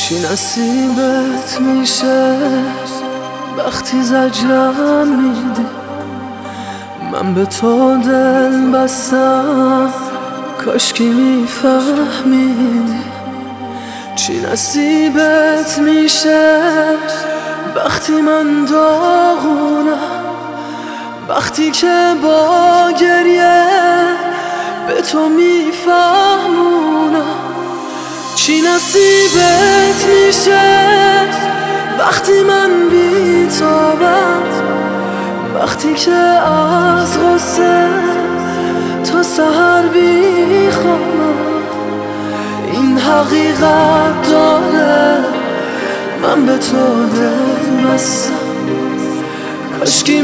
چی نصیبت میشه وقتی زجرم میدی؟ من به تو دل بستم کاشکی میفهمیدی. چی نصیبت میشه وقتی من داغونم، وقتی که با گریه به تو میفهمونم. چی نصیبت میشه وقتی من بیتابم، وقتی که از غصه تا سحر بیخوابم. این حقیقت داره من به تو دل بستم، کاشکی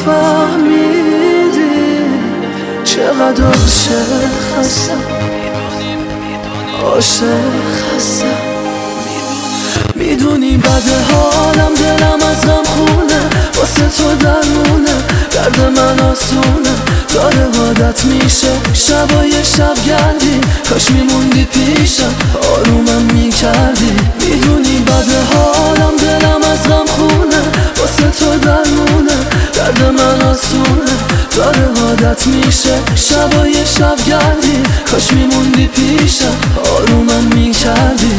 میفهمیدی چقدر عاشق هستم. عاشق هستم. میدونی بد حالم، دلم از غم خونه، واسه تو درمونه، درد من آسونه. داره عادت میشه شبای شبگردی، کاش میموندی پیشم آرومم میکردی. میدونی بد حالم، دلم از غم خونه، واسه تو درمونه، درد من آسونه. داره عادت میشه شبای شبگردی، کاش میموندی پیشم آرومم میکردی.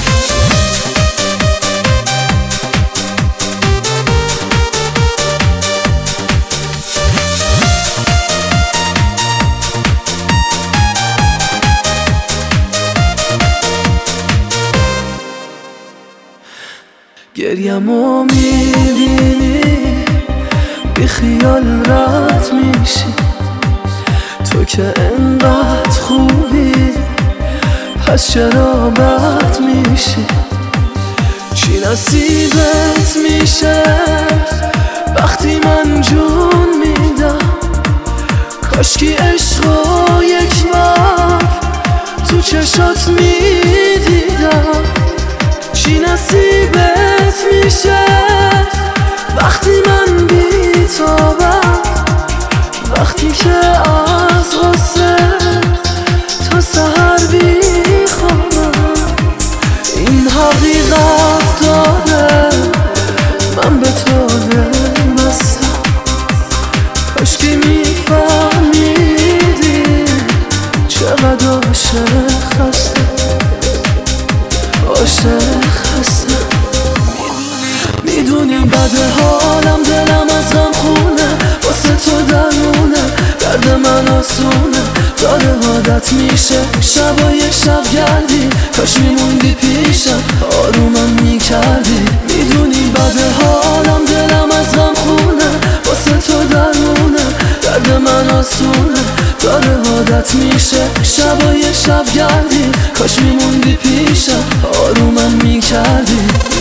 گریمو میبینی بی خیال رد میشی، تو که انقدر خوبی پس چرا بد میشی؟ چی نصیبت میشه وقتی من جون میدم؟ کاشکی عشقو یک بار تو چشات میدیدم. چی نصیبت میشه وقتی من بیتابم، وقتی که از غصه تا سحر بیخوابم. این حقیقت داره من به تو دل بستم، کاشکی میفهمیدی چقدر عاشق هستم. عاشق هستم. میدونی بد حالم، دلم از غم خونه، واسه تو درمونه، درد من آسونه. داره عادت میشه شبای شبگردی، کاش میموندی پیشم آرومم میکردی. میدونی بد حالم، دلم از غم خونه، واسه تو درمونه، درد من آسونه. داره عادت میشه شبای شبگردی، کاش میموندی پیشم آرومم میکردی.